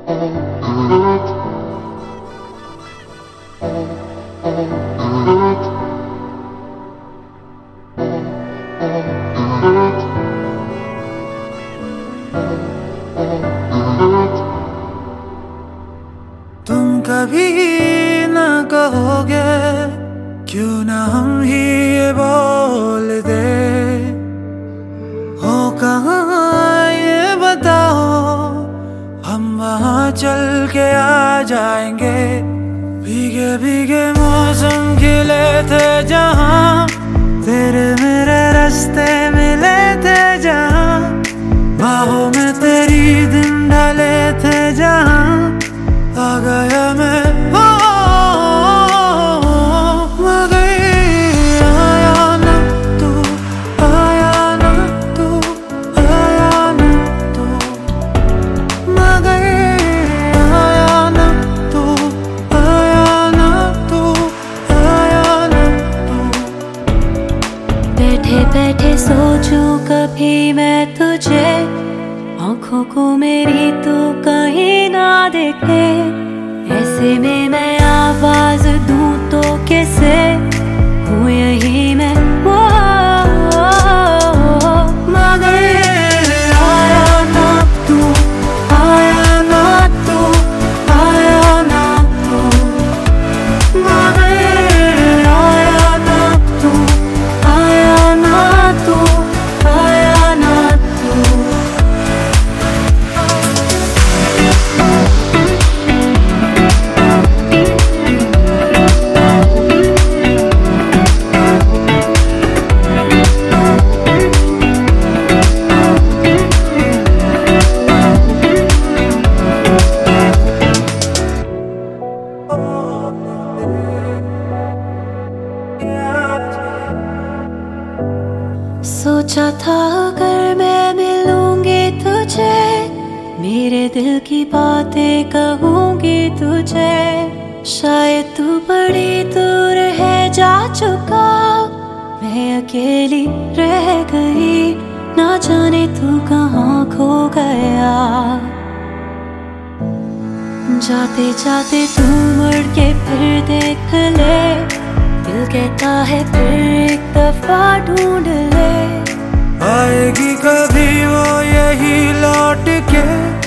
तुम कभी न कहोगे क्यों ना हम ही ये बोल दे, हो कहाँ ये बताओ, हम वहाँ चल के आ जाएंगे। भीगे भीगे मौसम खिले थे जहाँ, तेरे मेरे रास्ते मिले थे जहाँ, बाहों में तेरी दिन ढले थे जहाँ, आ गया मैं मगर आया ना तू, आया ना तू, आया ना तू, मगर आया ना तू, आया ना तू, आया ना तू। बैठे बैठे सोचूं कभी मैं तुझे, आँखों को मेरी तू कहीं ना देखे, ऐसे में मैं आवाज दूं तो कैसे, हूँ यही मैं वो, मगर आया ना तू, आया ना तू, आया ना तू, मगर आया ना तू, आया ना तू, आया ना तू। सोचा था अगर मैं मिलूंगी तुझे, मेरे दिल की बातें कहूंगी तुझे, शायद तू बड़ी दूर है जा चुका, मैं अकेली रह गई, ना जाने तू कहाँ खो गया। जाते जाते तू मुड़ के फिर देख ले, दिल कहता है फिर एक दफा ढूंढ ले, आएगी कभी वो यही लौट के,